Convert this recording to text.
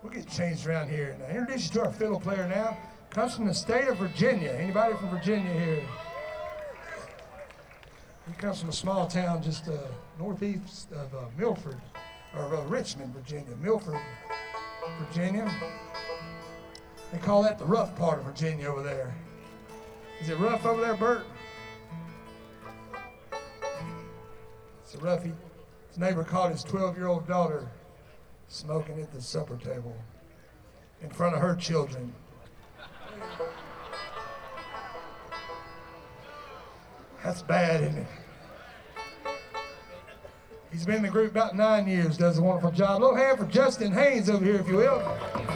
We'll get changed around here. Now, introduce you to our fiddle player now. Comes from the state of Virginia. Anybody from Virginia here? He comes from a small town just northeast of Milford, or Richmond, Virginia. Milford, Virginia. They call that the rough part of Virginia over there. Is it rough over there, Bert? It's a roughie. His neighbor caught his 12-year-old daughter smoking at the supper table in front of her children. That's bad, isn't it? He's been in the group about 9 years, does a wonderful job. A little hand for Justin Haynes over here, if you will.